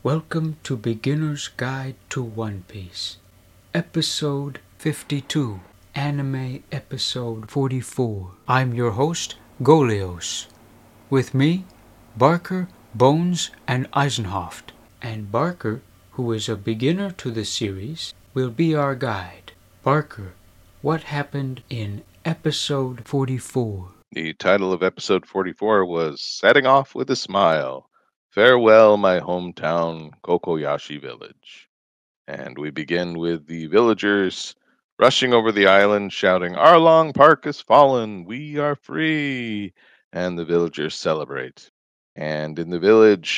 Welcome to Beginner's Guide to One Piece, Episode 52, Anime Episode 44. I'm your host, Golios. With me, Barker, Bones, and Eisenhoft. And Barker, who is a beginner to the series, will be our guide. Barker, what happened in Episode 44? The title of episode 44 was Setting Off with a Smile. Farewell, my hometown, Kokoyashi Village. And we begin with the villagers rushing over the island, shouting, Arlong Park has fallen, we are free. And the villagers celebrate. And in the village,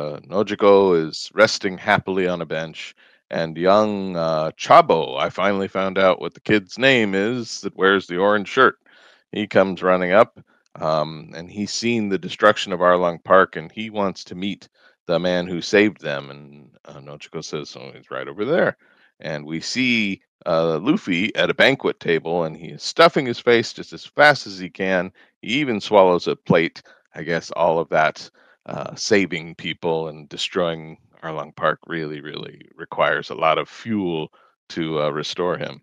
Nojiko is resting happily on a bench. And young Chabo, I finally found out what the kid's name is that wears the orange shirt. He comes running up, and he's seen the destruction of Arlong Park, and he wants to meet the man who saved them. And Nojiko says, "Oh, he's right over there." And we see Luffy at a banquet table, and he is stuffing his face just as fast as he can. He even swallows a plate. I guess all of that saving people and destroying Arlong Park really, really requires a lot of fuel to restore him.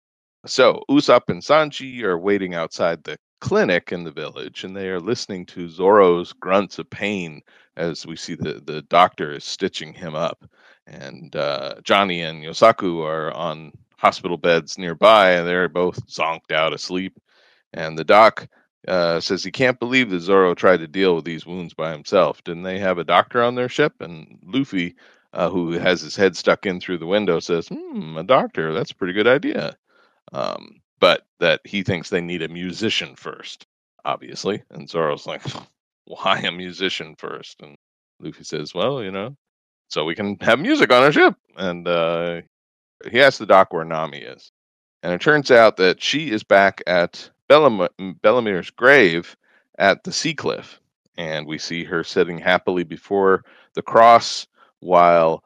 So Usopp and Sanji are waiting outside the clinic in the village, and they are listening to Zoro's grunts of pain as we see the doctor is stitching him up. And Johnny and Yosaku are on hospital beds nearby, and they're both zonked out asleep. And the doc says he can't believe that Zoro tried to deal with these wounds by himself. Didn't they have a doctor on their ship? And Luffy, who has his head stuck in through the window, says, a doctor, that's a pretty good idea. But that he thinks they need a musician first, obviously. And Zoro's like, why a musician first? And Luffy says, well, so we can have music on our ship. And he asks the doc where Nami is. And it turns out that she is back at Bellamir's grave at the Sea Cliff. And we see her sitting happily before the cross while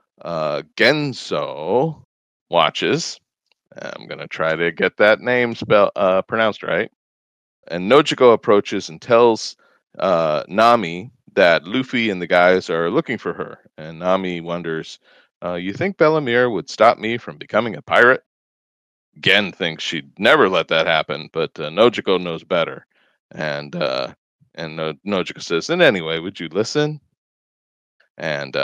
Genso watches. I'm going to try to get that name pronounced right. And Nojiko approaches and tells Nami that Luffy and the guys are looking for her. And Nami wonders, you think Bellamir would stop me from becoming a pirate? Gen thinks she'd never let that happen, but Nojiko knows better. And Nojiko says, and anyway, would you listen? And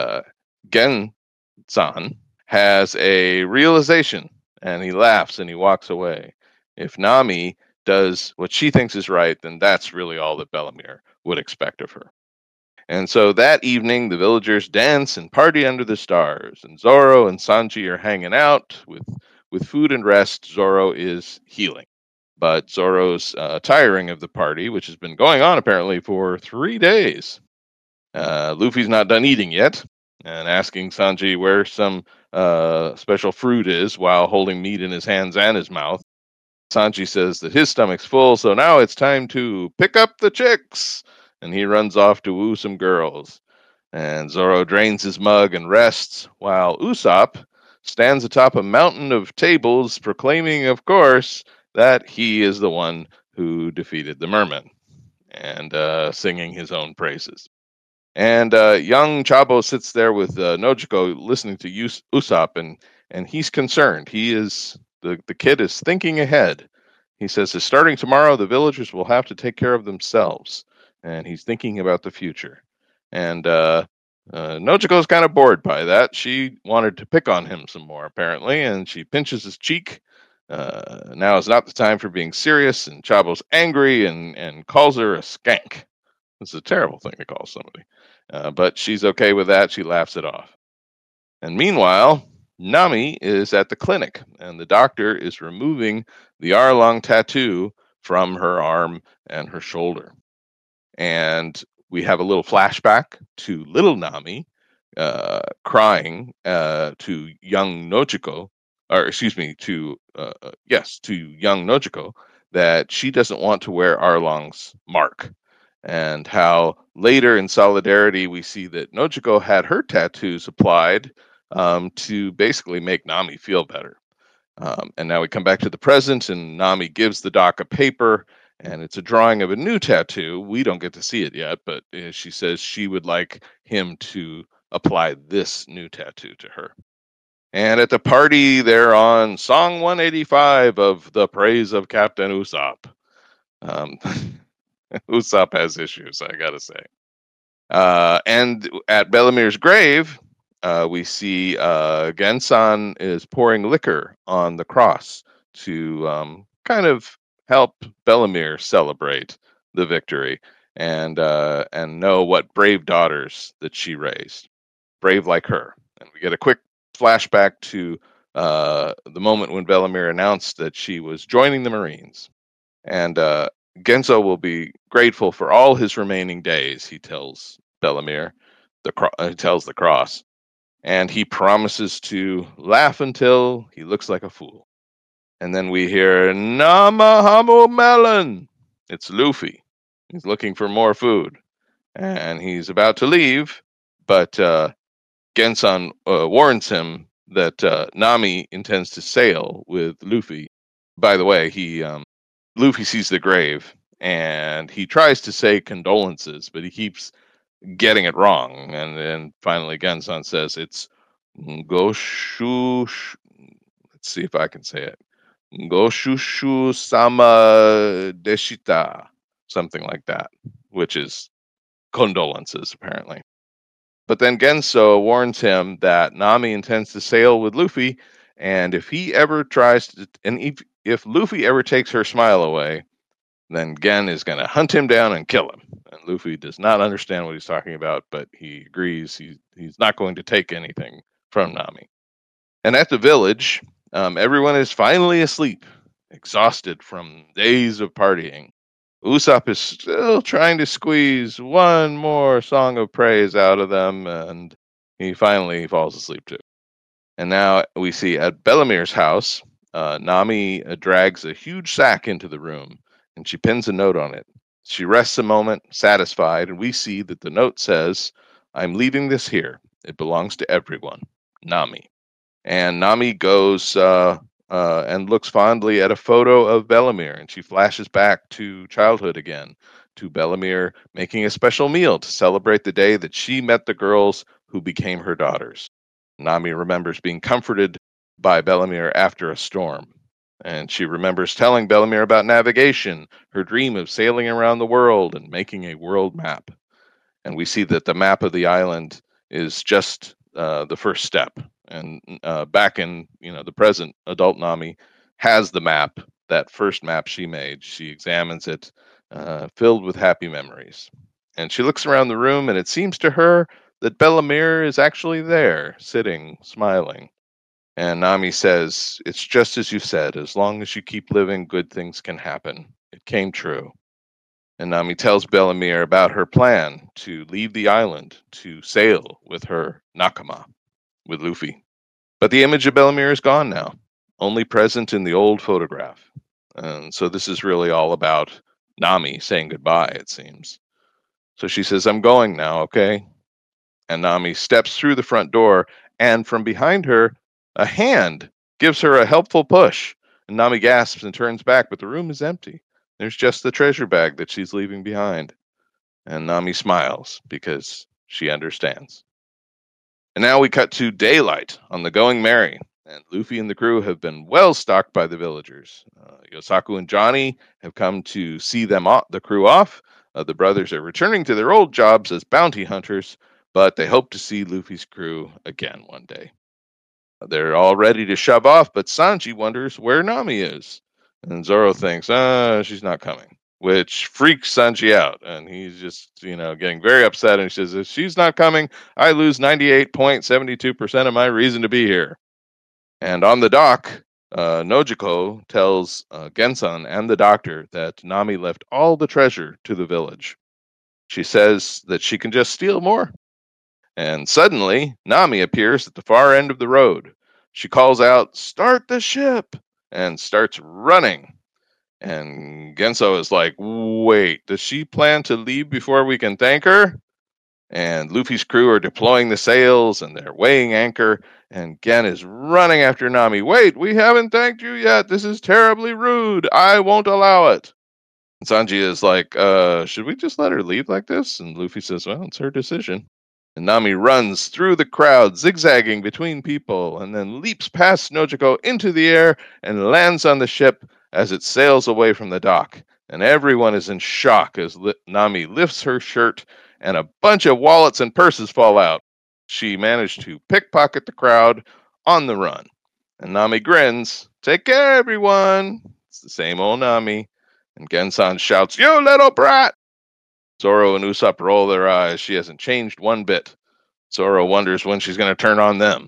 Gen-san has a realization, and he laughs and he walks away. If Nami does what she thinks is right, then that's really all that Bellamir would expect of her. And so that evening, the villagers dance and party under the stars, and Zoro and Sanji are hanging out with food and rest. Zoro is healing. But Zoro's tiring of the party, which has been going on apparently for 3 days. Luffy's not done eating yet, and asking Sanji where some special fruit is while holding meat in his hands and his mouth. Sanji says that his stomach's full, so now it's time to pick up the chicks, and he runs off to woo some girls. And Zoro drains his mug and rests, while Usopp stands atop a mountain of tables, proclaiming, of course, that he is the one who defeated the mermen, and singing his own praises. And young Chabo sits there with Nojiko listening to Usopp, and he's concerned. He is the kid is thinking ahead. He says, starting tomorrow, the villagers will have to take care of themselves, and he's thinking about the future. And Nojiko's kind of bored by that. She wanted to pick on him some more, apparently, and she pinches his cheek. Now is not the time for being serious, and Chabo's angry and calls her a skank. It's a terrible thing to call somebody. But she's okay with that. She laughs it off. And meanwhile, Nami is at the clinic, and the doctor is removing the Arlong tattoo from her arm and her shoulder. And we have a little flashback to little Nami crying to young Nojiko, or excuse me, to young Nojiko, that she doesn't want to wear Arlong's mark. And how later in Solidarity we see that Nojiko had her tattoos applied to basically make Nami feel better. And now we come back to the present, and Nami gives the doc a paper, and it's a drawing of a new tattoo. We don't get to see it yet, but she says she would like him to apply this new tattoo to her. And at the party, they're on song 185 of The Praise of Captain Usopp. Um, Usopp has issues, I gotta say. And at Belamir's grave, we see Gensan is pouring liquor on the cross to kind of help Belamir celebrate the victory and know what brave daughters that she raised, brave like her. And we get a quick flashback to the moment when Belamir announced that she was joining the Marines. And Genzo will be grateful for all his remaining days, he tells Belamir. He tells the cross. And he promises to laugh until he looks like a fool. And then we hear, Namahamu Melon! It's Luffy. He's looking for more food. And he's about to leave, but Gensan warns him that Nami intends to sail with Luffy. By the way, Luffy sees the grave and he tries to say condolences, but he keeps getting it wrong. And then finally, Gensan says it's Goshu. Let's see if I can say it. Goshushu sama deshita, something like that, which is condolences apparently. But then Genso warns him that Nami intends to sail with Luffy, and if he ever tries to, and if Luffy ever takes her smile away, then Gen is going to hunt him down and kill him. And Luffy does not understand what he's talking about, but he agrees he's not going to take anything from Nami. And at the village, everyone is finally asleep, exhausted from days of partying. Usopp is still trying to squeeze one more song of praise out of them, and he finally falls asleep too. And now we see at Belamir's house, Nami drags a huge sack into the room, and she pins a note on it. She rests a moment, satisfied, and we see that the note says, I'm leaving this here. It belongs to everyone. Nami. And Nami goes and looks fondly at a photo of Belamir, and she flashes back to childhood again, to Belamir making a special meal to celebrate the day that she met the girls who became her daughters. Nami remembers being comforted by Belamir after a storm, and she remembers telling Belamir about navigation, her dream of sailing around the world and making a world map. And we see that the map of the island is just the first step. And back in the present, adult Nami has the map, that first map she made. She examines it, filled with happy memories. And she looks around the room, and it seems to her that Belamir is actually there, sitting, smiling. And Nami says, it's just as you said, as long as you keep living, good things can happen. It came true. And Nami tells Belamir about her plan to leave the island to sail with her Nakama, with Luffy. But the image of Belamir is gone now, only present in the old photograph. And so this is really all about Nami saying goodbye, it seems. So she says, I'm going now, okay? And Nami steps through the front door, and from behind her, a hand gives her a helpful push. And Nami gasps and turns back, but the room is empty. There's just the treasure bag that she's leaving behind. And Nami smiles because she understands. And now we cut to daylight on the Going Merry, and Luffy and the crew have been well stocked by the villagers. Yosaku and Johnny have come to see the crew off. The brothers are returning to their old jobs as bounty hunters, but they hope to see Luffy's crew again one day. They're all ready to shove off, but Sanji wonders where Nami is. And Zoro thinks, she's not coming, which freaks Sanji out. And he's just, getting very upset. And he says, if she's not coming, I lose 98.72% of my reason to be here. And on the dock, Nojiko tells Gensan and the doctor that Nami left all the treasure to the village. She says that she can just steal more. And suddenly, Nami appears at the far end of the road. She calls out, start the ship, and starts running. And Genso is like, wait, does she plan to leave before we can thank her? And Luffy's crew are deploying the sails, and they're weighing anchor, and Gen is running after Nami. Wait, we haven't thanked you yet. This is terribly rude. I won't allow it. And Sanji is like, should we just let her leave like this? And Luffy says, well, it's her decision. And Nami runs through the crowd, zigzagging between people, and then leaps past Nojiko into the air and lands on the ship as it sails away from the dock. And everyone is in shock as Nami lifts her shirt and a bunch of wallets and purses fall out. She managed to pickpocket the crowd on the run. And Nami grins, "Take care, everyone." It's the same old Nami. And Gensan shouts, "You little brat!" Zoro and Usopp roll their eyes. She hasn't changed one bit. Zoro wonders when she's going to turn on them.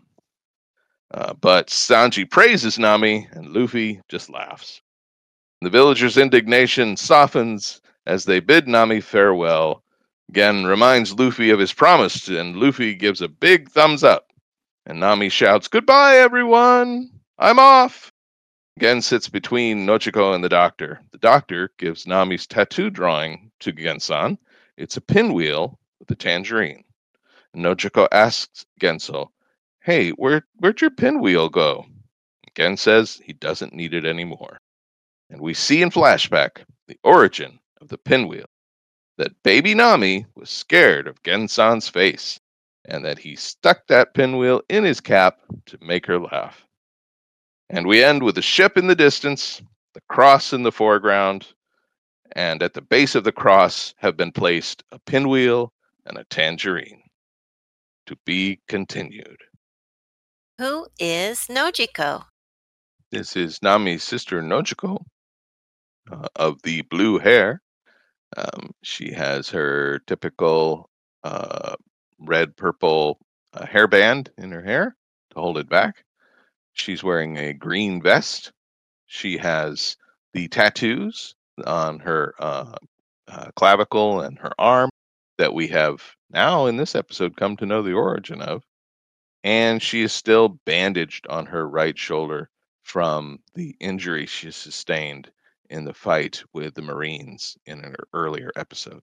But Sanji praises Nami, and Luffy just laughs. The villagers' indignation softens as they bid Nami farewell. Gen reminds Luffy of his promise, and Luffy gives a big thumbs up. And Nami shouts, "Goodbye, everyone! I'm off!" Gen sits between Nochiko and the doctor. The doctor gives Nami's tattoo drawing to Gensan. It's a pinwheel with a tangerine. Nochiko asks Genso, "Hey, where'd your pinwheel go?" Gen says he doesn't need it anymore. And we see in flashback the origin of the pinwheel, that baby Nami was scared of Gensan's face, and that he stuck that pinwheel in his cap to make her laugh. And we end with a ship in the distance, the cross in the foreground, and at the base of the cross have been placed a pinwheel and a tangerine. To be continued. Who is Nojiko? This is Nami's sister Nojiko of the blue hair. She has her typical red-purple hairband in her hair to hold it back. She's wearing a green vest. She has the tattoos on her clavicle and her arm that we have now in this episode come to know the origin of. And she is still bandaged on her right shoulder from the injury she sustained in the fight with the Marines in an earlier episode.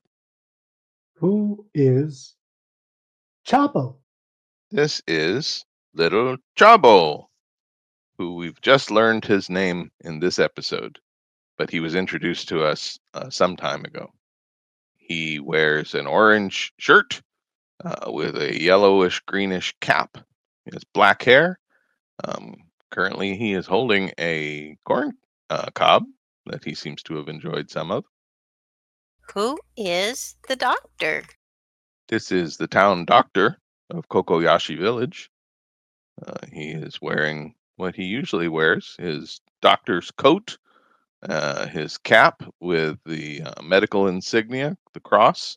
Who is Chabo? This is Little Chabo, who we've just learned his name in this episode, but he was introduced to us some time ago. He wears an orange shirt with a yellowish greenish cap. He has black hair. Currently, he is holding a corn cob that he seems to have enjoyed some of. Who is the doctor? This is the town doctor of Kokoyashi Village. He is wearing what he usually wears, his doctor's coat, his cap with the medical insignia, the cross.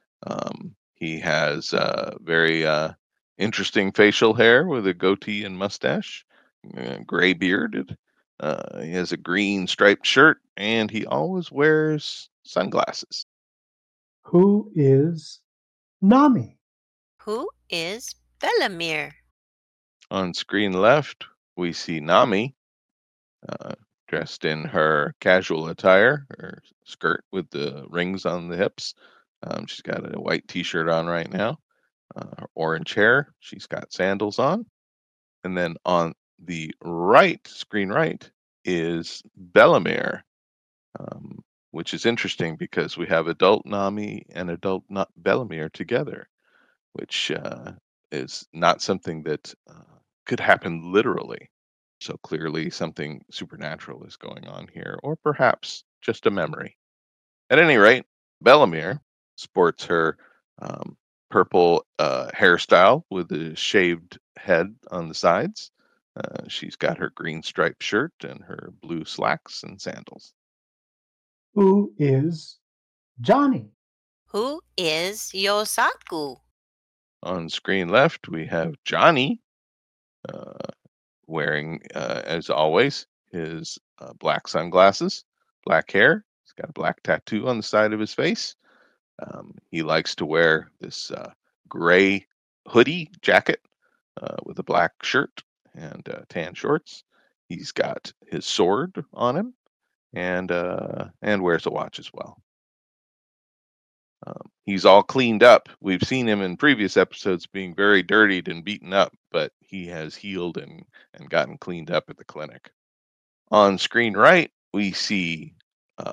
He has very interesting facial hair with a goatee and mustache, gray bearded. He has a green striped shirt, and he always wears sunglasses. Who is Nami? Who is Bellamere? On screen left, we see Nami dressed in her casual attire, her skirt with the rings on the hips. She's got a white t-shirt on right now, her orange hair. She's got sandals on. And then on the right, screen right, is Bellamere, which is interesting because we have adult Nami and adult Bellamere together, which is not something that could happen literally. So clearly something supernatural is going on here, or perhaps just a memory. At any rate, Bellamere sports her purple hairstyle with a shaved head on the sides. She's got her green striped shirt and her blue slacks and sandals. Who is Johnny? Who is Yosaku? On screen left, we have Johnny wearing, as always, his black sunglasses, black hair. He's got a black tattoo on the side of his face. He likes to wear this gray hoodie jacket with a black shirt and tan shorts. He's got his sword on him and wears a watch as well. He's all cleaned up. We've seen him in previous episodes being very dirtied and beaten up, but he has healed and gotten cleaned up at the clinic. On screen right, we see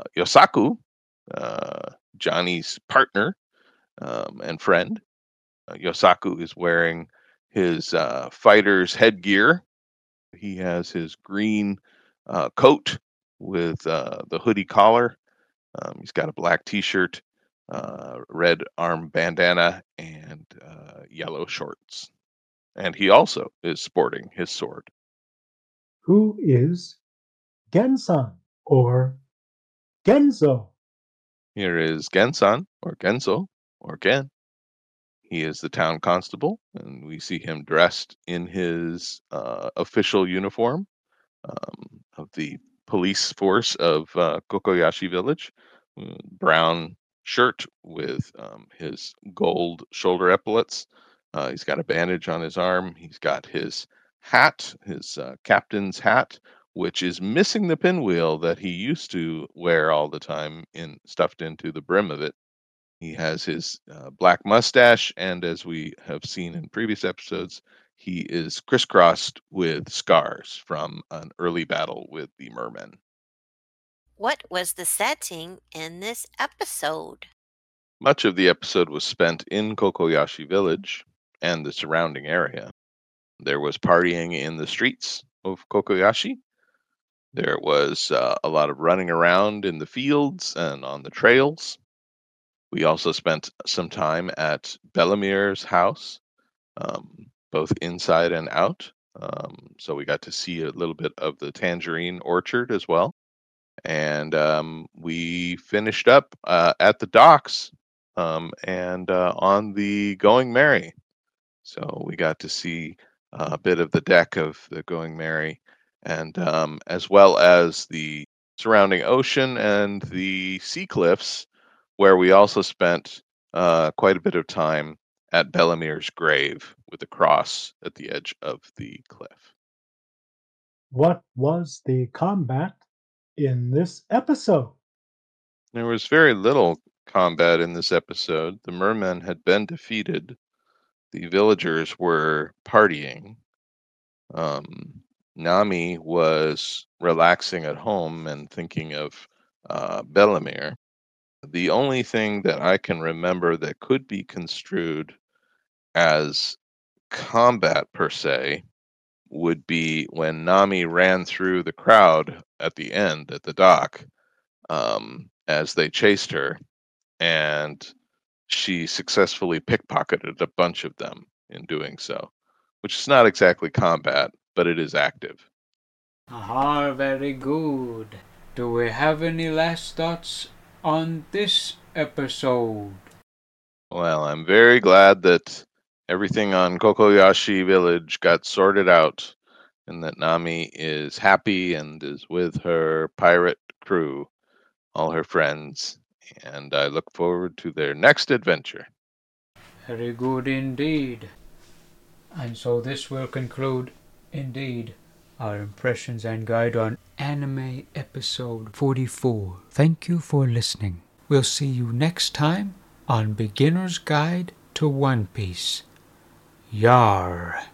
Yosaku, Johnny's partner and friend. Yosaku is wearing his fighter's headgear. He has his green coat with the hoodie collar. He's got a black t-shirt, red arm bandana, and yellow shorts. And he also is sporting his sword. Who is Gensan or Genzo? Here is Gensan, or Genzo, or Gen. He is the town constable, and we see him dressed in his official uniform of the police force of Kokoyashi Village. Brown shirt with his gold shoulder epaulets. He's got a bandage on his arm. He's got his hat, his captain's hat, which is missing the pinwheel that he used to wear all the time, stuffed into the brim of it. He has his black mustache, and as we have seen in previous episodes, he is crisscrossed with scars from an early battle with the mermen. What was the setting in this episode? Much of the episode was spent in Kokoyashi Village and the surrounding area. There was partying in the streets of Kokoyashi. There was a lot of running around in the fields and on the trails. We also spent some time at Belamir's house, both inside and out. So we got to see a little bit of the tangerine orchard as well. And we finished up at the docks and on the Going Merry. So we got to see a bit of the deck of the Going Merry, and as well as the surrounding ocean and the sea cliffs, where we also spent quite a bit of time at Belamir's grave with a cross at the edge of the cliff. What was the combat in this episode? There was very little combat in this episode. The mermen had been defeated. The villagers were partying. Nami was relaxing at home and thinking of Belamir. The only thing that I can remember that could be construed as combat per se would be when Nami ran through the crowd at the end at the dock as they chased her, and she successfully pickpocketed a bunch of them in doing so, which is not exactly combat, but it is active. Aha, very good. Do we have any last thoughts on this episode? Well, I'm very glad that everything on Kokoyashi Village got sorted out and that Nami is happy and is with her pirate crew, all her friends, and I look forward to their next adventure. Very good indeed. And so this will conclude, indeed, our impressions and guide on anime episode 44. Thank you for listening. We'll see you next time on Beginner's Guide to One Piece. Yar.